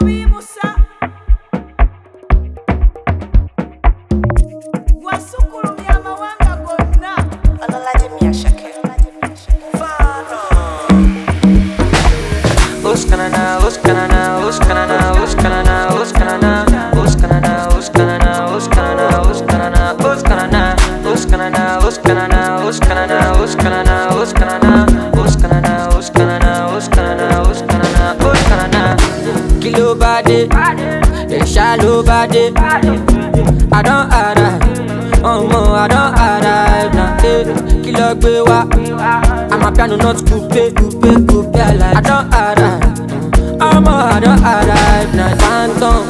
Kilo body, the shallow body. I don't arrive, oh no, I don't arrive now. Kilo gbewa, I'm a piano not coupe, coupe. I don't arrive, oh no, I don't arrive now. Phantom,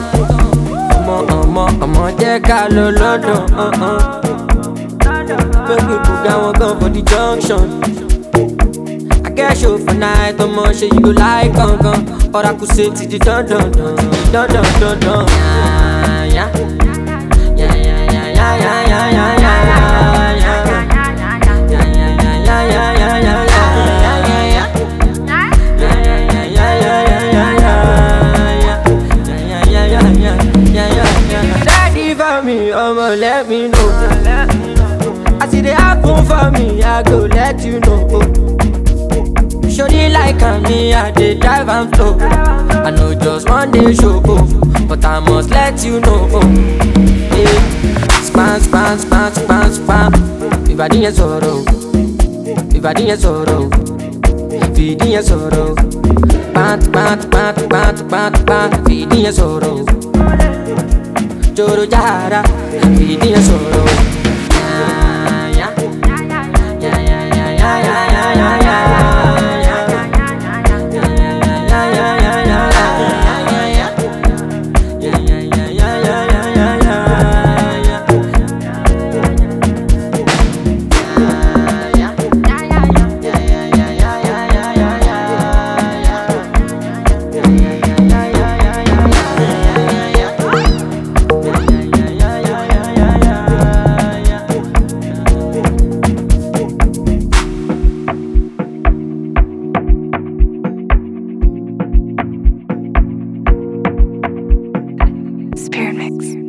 I'm jẹ́ ká lọ London, make we put down one gun for the junction. I get show for night, shit you go like gun. Or I could say to the dun. Yeah. Daddy for me, let me know. I see the happen for me, I go let you know. Shorty like me, I did drive and flow. I know just one day show, but I must let you know. Yeah. Span. Ibadi and sorrow, feeding and sorrow. Pant, feeding and sorrow. Joro jara, feeding and sorrow. Spirit Mix.